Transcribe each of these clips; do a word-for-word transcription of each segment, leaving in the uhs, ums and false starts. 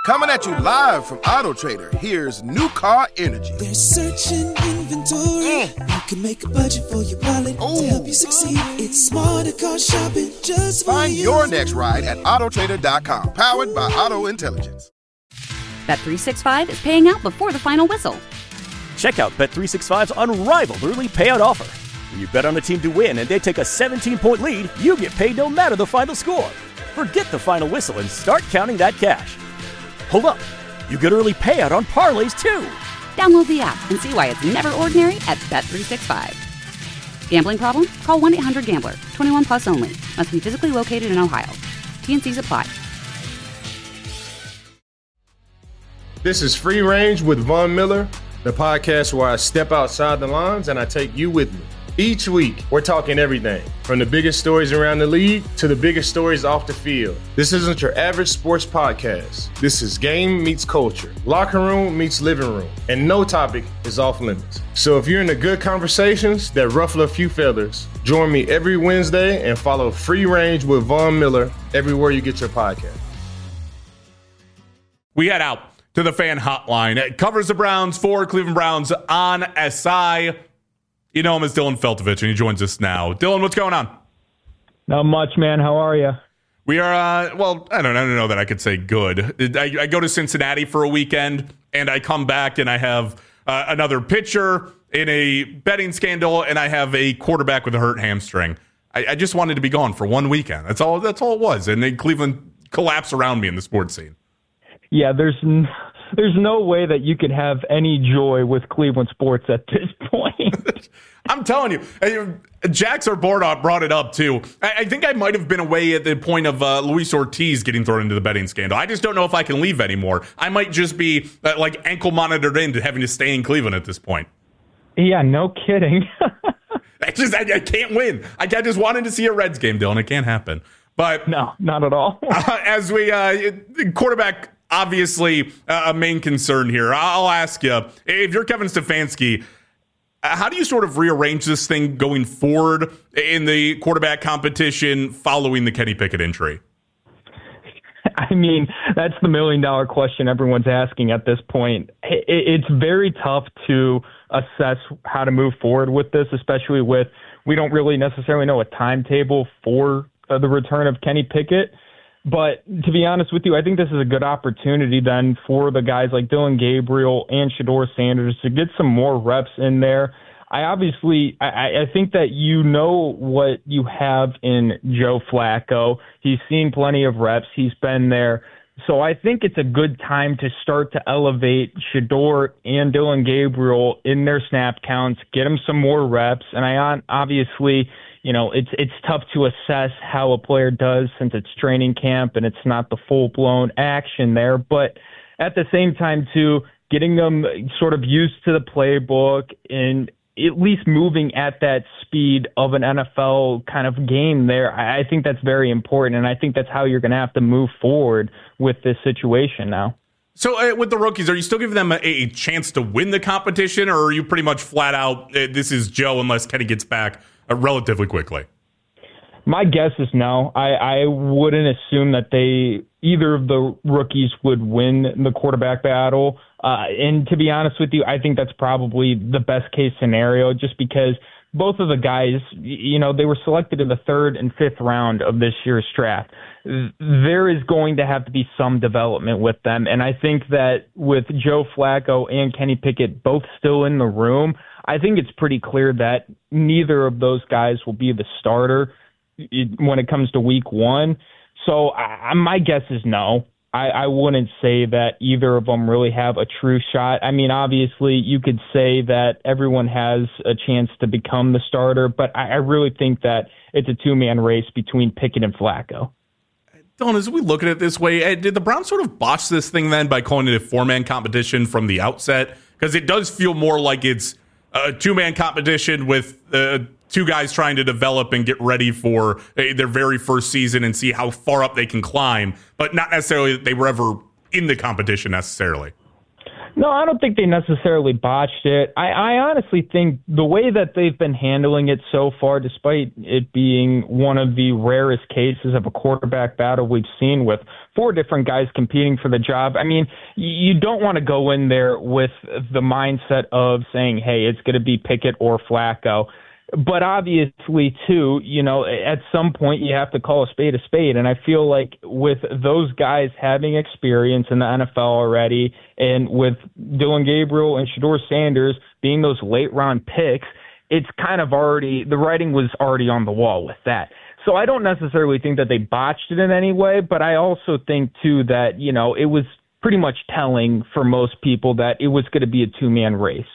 Coming at you live from Auto Trader, here's New Car Energy. They're searching inventory. Mm. You can make a budget for your wallet Ooh. To help you succeed. It's smarter car shopping just for Find you. your next ride at auto trader dot com. Powered by Auto Intelligence. Bet three sixty-five is paying out before the final whistle. Check out Bet three sixty-five's unrivaled early payout offer. When you bet on a team to win and they take a seventeen-point lead, you get paid no matter the final score. Forget the final whistle and start counting that cash. Hold up. You get early payout on parlays, too. Download the app and see why it's never ordinary at Bet three sixty-five. Gambling problem? Call one eight hundred gambler. twenty-one plus only. Must be physically located in Ohio. T N Cs apply. This is Free Range with Von Miller, the podcast where I step outside the lines and I take you with me. Each week, we're talking everything, from the biggest stories around the league to the biggest stories off the field. This isn't your average sports podcast. This is game meets culture, locker room meets living room, and no topic is off limits. So if you're into good conversations that ruffle a few feathers, join me every Wednesday and follow Free Range with Von Miller everywhere you get your podcast. We head out to the fan hotline. It covers the Browns for Cleveland Browns on S I. You know him as Dylan Feltovich, and he joins us now. Dylan, what's going on? Not much, man. How are you? We are, uh, well, I don't, I don't know that I could say good. I, I go to Cincinnati for a weekend, and I come back, and I have uh, another pitcher in a betting scandal, and I have a quarterback with a hurt hamstring. I, I just wanted to be gone for one weekend. That's all. That's all it was. And then Cleveland collapsed around me in the sports scene. Yeah, there's n- there's no way that you could have any joy with Cleveland sports at this point. I'm telling you, Jax or Bordoff brought it up too. I, I think I might have been away at the point of uh, Luis Ortiz getting thrown into the betting scandal. I just don't know if I can leave anymore. I might just be uh, like ankle monitored into having to stay in Cleveland at this point. Yeah, no kidding. I just I, I can't win. I, I just wanted to see a Reds game, Dylan. It can't happen. But no, not at all. uh, as we uh, quarterback. Obviously, uh, a main concern here. I'll ask you, if you're Kevin Stefanski, how do you sort of rearrange this thing going forward in the quarterback competition following the Kenny Pickett injury? I mean, that's the million-dollar question everyone's asking at this point. It's very tough to assess how to move forward with this, especially with we don't really necessarily know a timetable for uh, the return of Kenny Pickett. But to be honest with you, I think this is a good opportunity then for the guys like Dillon Gabriel and Shedeur Sanders to get some more reps in there. I obviously, I, I think that you know what you have in Joe Flacco. He's seen plenty of reps. He's been there. So I think it's a good time to start to elevate Shedeur and Dillon Gabriel in their snap counts, get them some more reps. And I obviously... You know, it's it's tough to assess how a player does since it's training camp and it's not the full-blown action there. But at the same time, too, getting them sort of used to the playbook and at least moving at that speed of an N F L kind of game there, I think that's very important. And I think that's how you're going to have to move forward with this situation now. So uh, with the rookies, are you still giving them a, a chance to win the competition, or are you pretty much flat out, uh, this is Joe unless Kenny gets back uh, relatively quickly? My guess is no. I, I wouldn't assume that they either of the rookies would win the quarterback battle. Uh, and to be honest with you, I think that's probably the best case scenario just because both of the guys, you know, they were selected in the third and fifth round of this year's draft. There is going to have to be some development with them. And I think that with Joe Flacco and Kenny Pickett both still in the room, I think it's pretty clear that neither of those guys will be the starter when it comes to week one. So I, my guess is no. I, I wouldn't say that either of them really have a true shot. I mean, obviously, you could say that everyone has a chance to become the starter, but I, I really think that it's a two-man race between Pickett and Flacco. Dylan, as we look at it this way, did the Browns sort of botch this thing then by calling it a four-man competition from the outset? Because it does feel more like it's a two-man competition with uh, two guys trying to develop and get ready for uh, their very first season and see how far up they can climb, but not necessarily that they were ever in the competition necessarily. No, I don't think they necessarily botched it. I, I honestly think the way that they've been handling it so far, despite it being one of the rarest cases of a quarterback battle we've seen with four different guys competing for the job, I mean, you don't want to go in there with the mindset of saying, hey, it's going to be Pickett or Flacco. But obviously, too, you know, at some point you have to call a spade a spade. And I feel like with those guys having experience in the N F L already, and with Dillon Gabriel and Shedeur Sanders being those late round picks, it's kind of already, the writing was already on the wall with that. So I don't necessarily think that they botched it in any way, but I also think, too, that, you know, it was pretty much telling for most people that it was going to be a two-man race.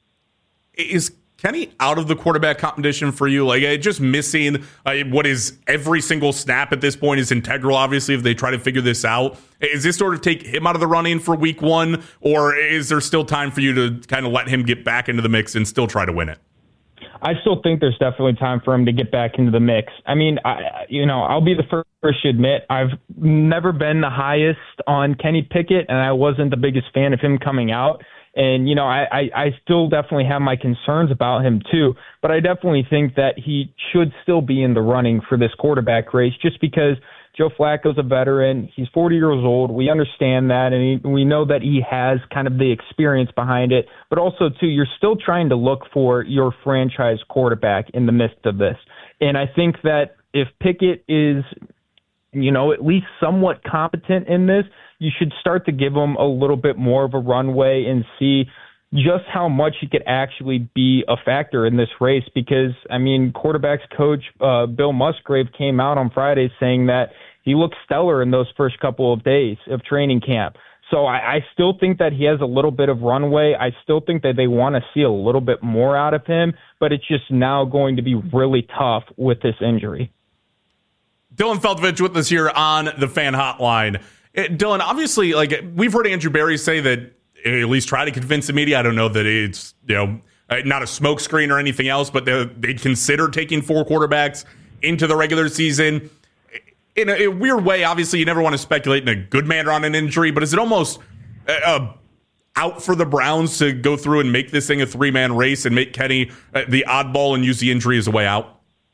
Is Kenny out of the quarterback competition for you? Like, uh, just missing uh, what is every single snap at this point is integral, obviously, if they try to figure this out. Is this sort of take him out of the running for week one, or is there still time for you to kind of let him get back into the mix and still try to win it? I still think there's definitely time for him to get back into the mix. I mean, I, you know, I'll be the first to admit I've never been the highest on Kenny Pickett, and I wasn't the biggest fan of him coming out. And, you know, I, I, I still definitely have my concerns about him, too. But I definitely think that he should still be in the running for this quarterback race just because Joe Flacco's a veteran. He's forty years old. We understand that, and he, we know that he has kind of the experience behind it. But also, too, you're still trying to look for your franchise quarterback in the midst of this. And I think that if Pickett is, you know, at least somewhat competent in this, you should start to give him a little bit more of a runway and see just how much he could actually be a factor in this race. Because, I mean, quarterbacks coach uh, Bill Musgrave came out on Friday saying that he looked stellar in those first couple of days of training camp. So I, I still think that he has a little bit of runway. I still think that they want to see a little bit more out of him, but it's just now going to be really tough with this injury. Dylan Feltovich with us here on the Fan Hotline. Dylan, obviously, like we've heard Andrew Berry say that, at least try to convince the media. I don't know that it's, you know, not a smokescreen or anything else, but they'd consider taking four quarterbacks into the regular season. In a, a weird way, obviously, you never want to speculate in a good manner on an injury, but is it almost uh, out for the Browns to go through and make this thing a three-man race and make Kenny uh, the oddball and use the injury as a way out?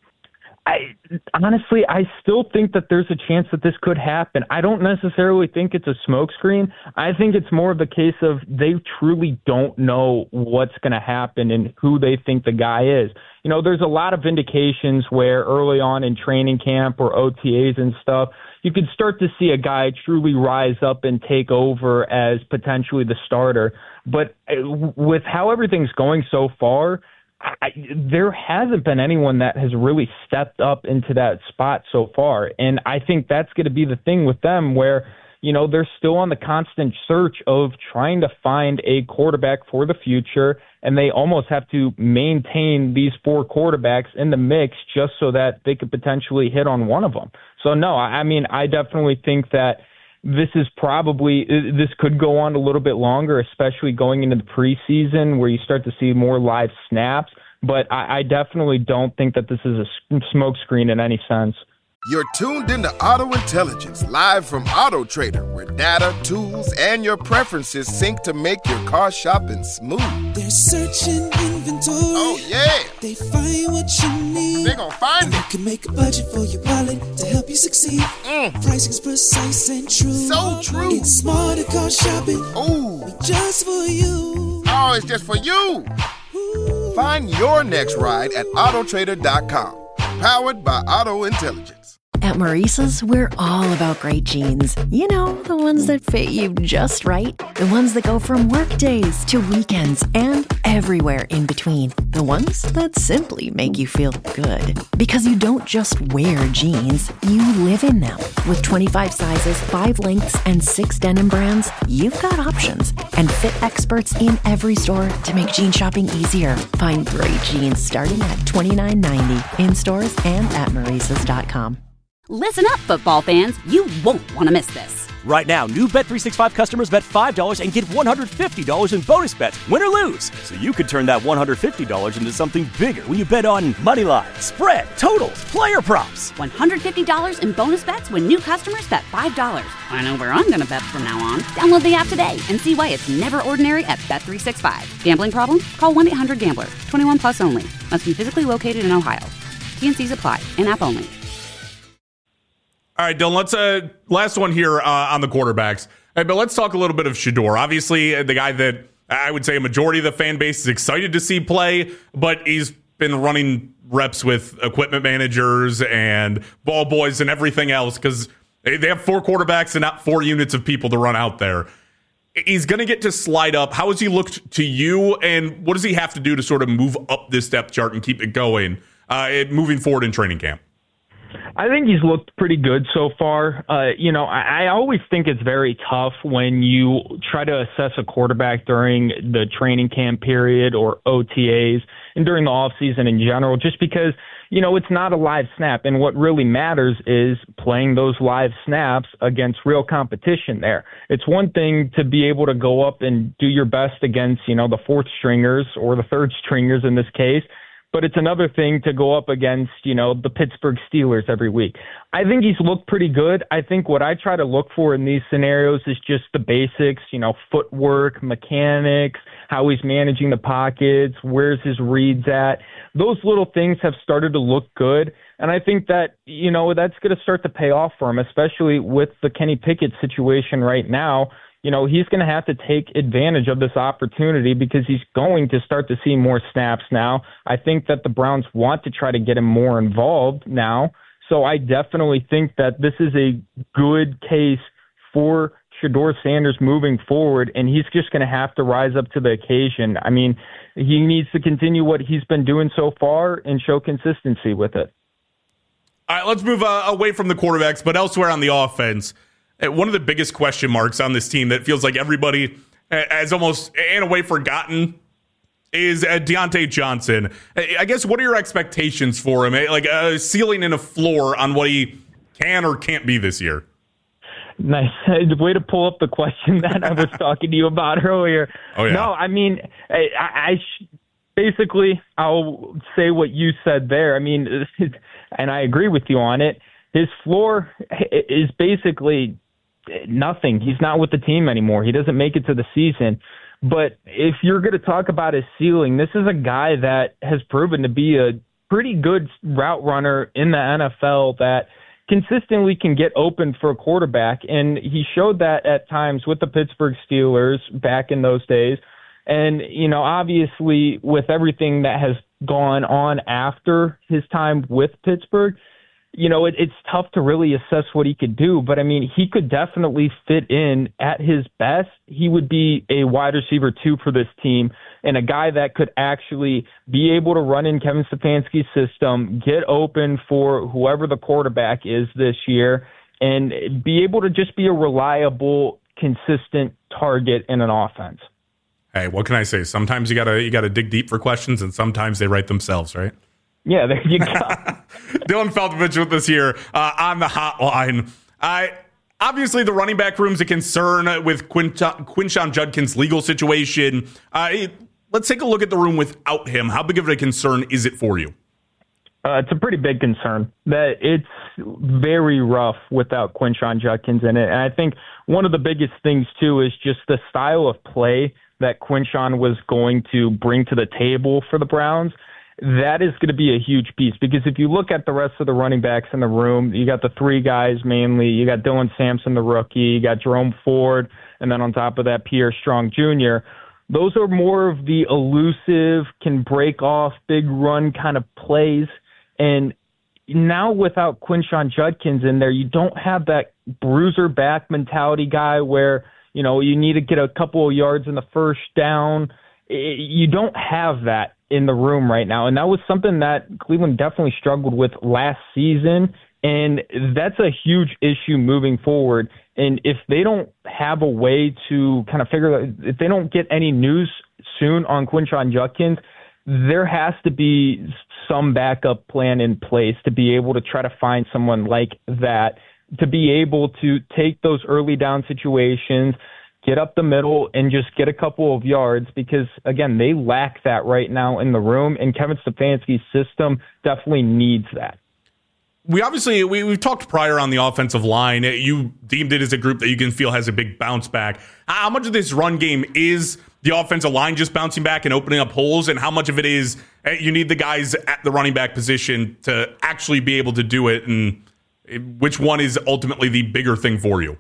I honestly, I still think that there's a chance that this could happen. I don't necessarily think it's a smokescreen. I think it's more of a case of they truly don't know what's going to happen and who they think the guy is. You know, there's a lot of indications where early on in training camp or O T As and stuff, you could start to see a guy truly rise up and take over as potentially the starter. But with how everything's going so far, I, there hasn't been anyone that has really stepped up into that spot so far. And I think that's going to be the thing with them where, you know, they're still on the constant search of trying to find a quarterback for the future. And they almost have to maintain these four quarterbacks in the mix just so that they could potentially hit on one of them. So, no, I mean, I definitely think that this is probably, this could go on a little bit longer, especially going into the preseason where you start to see more live snaps. But I, I definitely don't think that this is a smokescreen in any sense. You're tuned into Auto Intelligence, live from Auto Trader, where data, tools, and your preferences sync to make your car shopping smooth. They're searching inventory. Oh, yeah. They find what you need. They're gonna find You it. can make a budget for your wallet to help you succeed. Mm. Pricing's precise and true. So true. It's smarter car shopping. Ooh. Just for you. Oh, it's just for you. Ooh. Find your next ride at auto trader dot com. Powered by Auto Intelligence. At Maurice's, we're all about great jeans. You know, the ones that fit you just right. The ones that go from work days to weekends and everywhere in between. The ones that simply make you feel good. Because you don't just wear jeans, you live in them. With twenty-five sizes, five lengths, and six denim brands, you've got options. And fit experts in every store to make jean shopping easier. Find great jeans starting at twenty-nine ninety in stores and at Maurices dot com. Listen up, football fans. You won't want to miss this. Right now, new Bet three sixty-five customers bet five dollars and get one hundred fifty dollars in bonus bets, win or lose. So you could turn that one hundred fifty dollars into something bigger when you bet on money line, spread, totals, player props. one hundred fifty dollars in bonus bets when new customers bet five dollars. I know where I'm going to bet from now on. Download the app today and see why it's never ordinary at Bet three sixty-five. Gambling problem? Call one eight hundred gambler. twenty-one plus only. Must be physically located in Ohio. T N Cs apply. In-app only. All right, Dylan, let's, uh, last one here uh, on the quarterbacks. Hey, but let's talk a little bit of Shedeur. Obviously, the guy that I would say a majority of the fan base is excited to see play, but he's been running reps with equipment managers and ball boys and everything else because they have four quarterbacks and not four units of people to run out there. He's going to get to slide up. How has he looked to you, and what does he have to do to sort of move up this depth chart and keep it going uh, moving forward in training camp? I think he's looked pretty good so far. Uh, you know, I, I always think it's very tough when you try to assess a quarterback during the training camp period or O T As and during the offseason in general, just because, you know, it's not a live snap. And what really matters is playing those live snaps against real competition there. It's one thing to be able to go up and do your best against, you know, the fourth stringers or the third stringers in this case. But it's another thing to go up against, you know, the Pittsburgh Steelers every week. I think he's looked pretty good. I think what I try to look for in these scenarios is just the basics, you know, footwork, mechanics, how he's managing the pockets, where's his reads at. Those little things have started to look good. And I think that, you know, that's going to start to pay off for him, especially with the Kenny Pickett situation right now. You know, he's going to have to take advantage of this opportunity because he's going to start to see more snaps now. I think that the Browns want to try to get him more involved now. So I definitely think that this is a good case for Shedeur Sanders moving forward, and he's just going to have to rise up to the occasion. I mean, he needs to continue what he's been doing so far and show consistency with it. All right, let's move uh, away from the quarterbacks, but elsewhere on the offense. One of the biggest question marks on this team that feels like everybody has almost, in a way, forgotten is uh, Deontay Johnson. I guess, what are your expectations for him? Like a ceiling and a floor on what he can or can't be this year? Nice. Way to pull up the question that I was talking to you about earlier. Oh, yeah. No, I mean, I, I sh- basically, I'll say what you said there. I mean, and I agree with you on it. His floor is basically nothing. He's not with the team anymore. He doesn't make it to the season. But if you're going to talk about his ceiling, this is a guy that has proven to be a pretty good route runner in the N F L that consistently can get open for a quarterback. And he showed that at times with the Pittsburgh Steelers back in those days. And, you know, obviously with everything that has gone on after his time with Pittsburgh, you know, it, it's tough to really assess what he could do, but I mean, he could definitely fit in at his best. He would be a wide receiver two for this team and a guy that could actually be able to run in Kevin Stefanski's system, get open for whoever the quarterback is this year, and be able to just be a reliable, consistent target in an offense. Hey, what can I say? Sometimes you gotta you gotta dig deep for questions, and sometimes they write themselves, right? Yeah, there you go. Dylan Feltovich with us here uh, on the hotline. I obviously the running back room's a concern with Quin- Quinshon Judkins' legal situation. Uh, let's take a look at the room without him. How big of a concern is it for you? Uh, it's a pretty big concern. That it's very rough without Quinshon Judkins in it, and I think one of the biggest things too is just the style of play that Quinshon was going to bring to the table for the Browns. That is going to be a huge piece because if you look at the rest of the running backs in the room, you got the three guys mainly. You got Dylan Sampson, the rookie. You got Jerome Ford, and then on top of that, Pierre Strong Junior Those are more of the elusive, can break off, big run kind of plays. And now without Quinshon Judkins in there, you don't have that bruiser back mentality guy where, you know, you need to get a couple of yards in the first down. You don't have that in the room right now. And that was something that Cleveland definitely struggled with last season. And that's a huge issue moving forward. And if they don't have a way to kind of figure out, if they don't get any news soon on Quinshon Judkins, there has to be some backup plan in place to be able to try to find someone like that to be able to take those early down situations, get up the middle, and just get a couple of yards because, again, they lack that right now in the room, and Kevin Stefanski's system definitely needs that. We obviously, we, we've talked prior on the offensive line. You deemed it as a group that you can feel has a big bounce back. How much of this run game is the offensive line just bouncing back and opening up holes, and how much of it is you need the guys at the running back position to actually be able to do it, and which one is ultimately the bigger thing for you?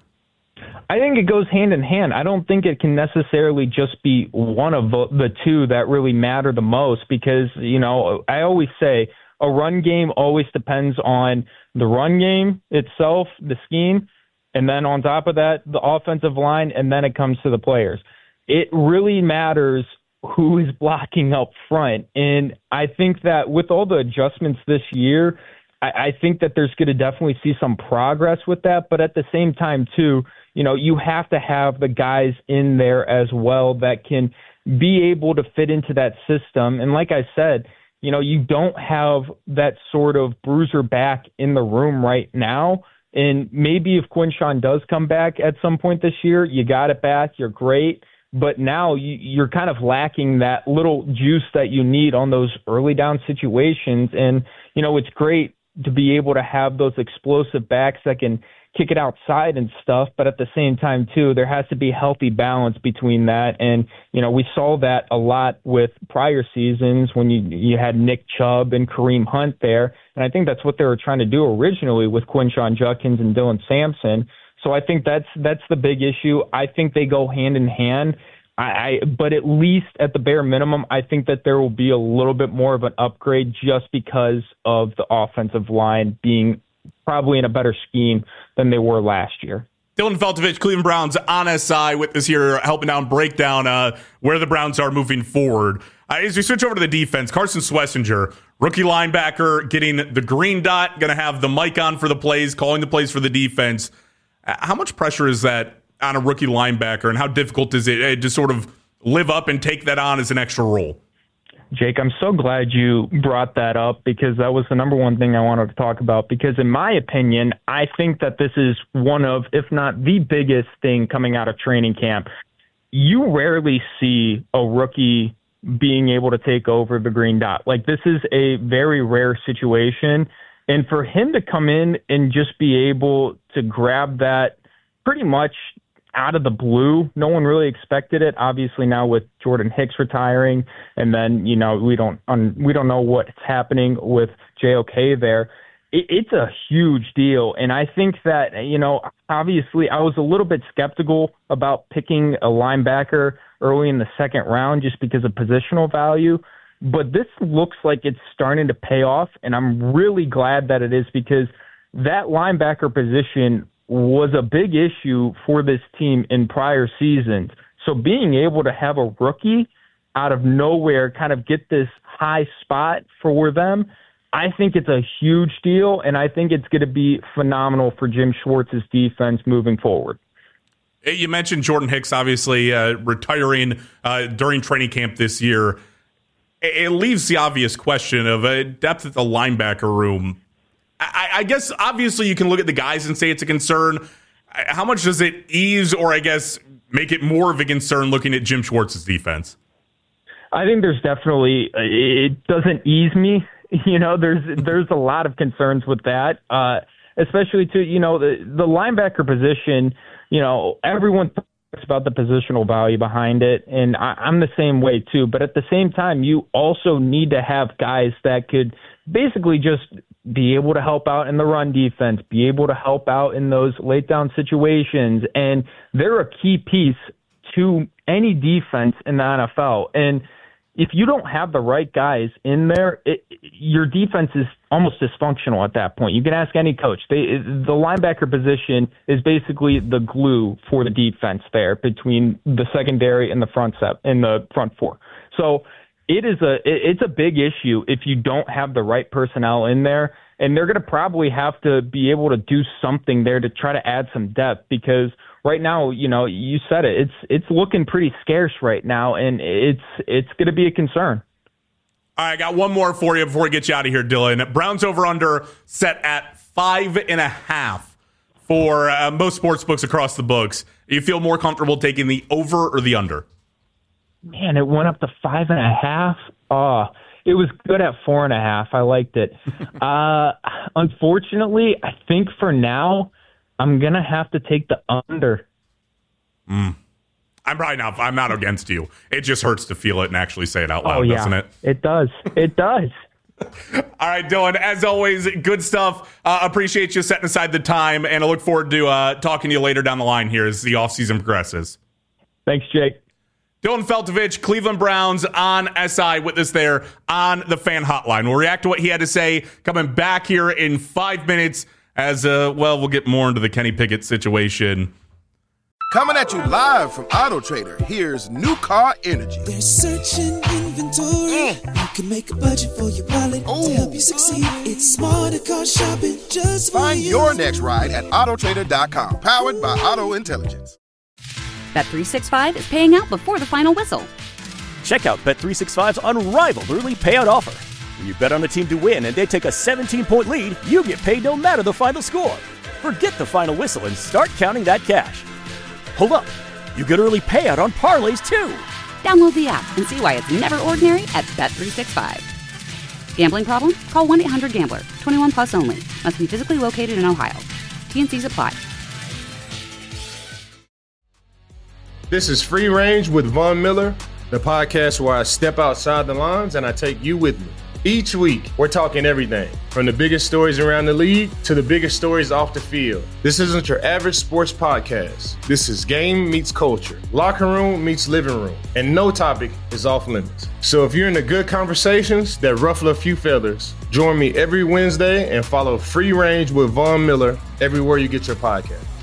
I think it goes hand in hand. I don't think it can necessarily just be one of the, the two that really matter the most because, you know, I always say a run game always depends on the run game itself, the scheme, and then on top of that, the offensive line, and then it comes to the players. It really matters who is blocking up front. And I think that with all the adjustments this year, I, I think that there's going to definitely see some progress with that. But at the same time, too, you know, you have to have the guys in there as well that can be able to fit into that system. And like I said, you know, you don't have that sort of bruiser back in the room right now. And maybe if Quinshawn does come back at some point this year, you got it back, you're great. But now you, you're kind of lacking that little juice that you need on those early down situations. And, you know, it's great to be able to have those explosive backs that can kick it outside and stuff, but at the same time, too, there has to be healthy balance between that. And, you know, we saw that a lot with prior seasons when you you had Nick Chubb and Kareem Hunt there. And I think that's what they were trying to do originally with Quinshawn Judkins and Dylan Sampson. So I think that's that's the big issue. I think they go hand in hand. I, I but at least at the bare minimum, I think that there will be a little bit more of an upgrade just because of the offensive line being probably in a better scheme than they were last year. Dylan Feltovich, Cleveland Browns on S I with us here, helping down breakdown uh, where the Browns are moving forward. Uh, as we switch over to the defense, Carson Schlesinger, rookie linebacker, getting the green dot, going to have the mic on for the plays, calling the plays for the defense. Uh, how much pressure is that on a rookie linebacker, and how difficult is it uh, to sort of live up and take that on as an extra role? Jake, I'm so glad you brought that up because that was the number one thing I wanted to talk about. Because in my opinion, I think that this is one of, if not the biggest thing coming out of training camp. You rarely see a rookie being able to take over the green dot. Like, this is a very rare situation. And for him to come in and just be able to grab that pretty much out of the blue, no one really expected it. Obviously now with Jordan Hicks retiring, and then, you know, we don't um, we don't know what's happening with J O K there. It, it's a huge deal. And I think that, you know, obviously I was a little bit skeptical about picking a linebacker early in the second round just because of positional value. But this looks like it's starting to pay off, and I'm really glad that it is because that linebacker position was a big issue for this team in prior seasons. So being able to have a rookie out of nowhere kind of get this high spot for them, I think it's a huge deal, and I think it's going to be phenomenal for Jim Schwartz's defense moving forward. You mentioned Jordan Hicks, obviously, uh, retiring uh, during training camp this year. It leaves the obvious question of uh, depth at the linebacker room. I, I guess, obviously, you can look at the guys and say it's a concern. How much does it ease or, I guess, make it more of a concern looking at Jim Schwartz's defense? I think there's definitely – it doesn't ease me. You know, there's there's a lot of concerns with that, uh, especially to, you know, the, the linebacker position. You know, everyone talks about the positional value behind it, and I, I'm the same way too. But at the same time, you also need to have guys that could basically just – be able to help out in the run defense, be able to help out in those late down situations. And they're a key piece to any defense in the N F L. And if you don't have the right guys in there, it, your defense is almost dysfunctional at that point. You can ask any coach. They, the linebacker position is basically the glue for the defense there between the secondary and the front set in the front four. So It is a it's a big issue if you don't have the right personnel in there, and they're going to probably have to be able to do something there to try to add some depth because right now, you know, you said it, it's it's looking pretty scarce right now, and it's it's going to be a concern. All right, I got one more for you before we get you out of here, Dylan. Browns over under set at five and a half for uh, most sports books across the books. You feel more comfortable taking the over or the under? Man, it went up to five and a half. Oh, it was good at four and a half. I liked it. uh, unfortunately, I think for now, I'm going to have to take the under. Mm. I'm probably not. I'm not against you. It just hurts to feel it and actually say it out loud, oh, yeah. doesn't it? It does. It does. All right, Dylan, as always, good stuff. Uh, appreciate you setting aside the time, and I look forward to uh, talking to you later down the line here as the offseason progresses. Thanks, Jake. Dylan Feltovich, Cleveland Browns on S I with us there on the Fan Hotline. We'll react to what he had to say coming back here in five minutes as, uh, well, we'll get more into the Kenny Pickett situation. Coming at you live from Auto Trader, here's New Car Energy. There's searching inventory. Mm. You can make a budget for your wallet Ooh. to help you succeed. It's smarter car shopping just for Find you. your next ride at auto trader dot com, powered by Auto Intelligence. Bet three sixty-five is paying out before the final whistle. Check out Bet three sixty-five's unrivaled early payout offer. When you bet on a team to win and they take a seventeen-point lead, you get paid no matter the final score. Forget the final whistle and start counting that cash. Hold up, you get early payout on parlays too. Download the app and see why it's never ordinary at Bet three sixty-five. Gambling problem? Call one eight hundred gambler. twenty-one plus only. Must be physically located in Ohio. T N Cs apply. This is Free Range with Von Miller, the podcast where I step outside the lines and I take you with me. Each week, we're talking everything from the biggest stories around the league to the biggest stories off the field. This isn't your average sports podcast. This is game meets culture, locker room meets living room, and no topic is off limits. So if you're into good conversations that ruffle a few feathers, join me every Wednesday and follow Free Range with Von Miller everywhere you get your podcast.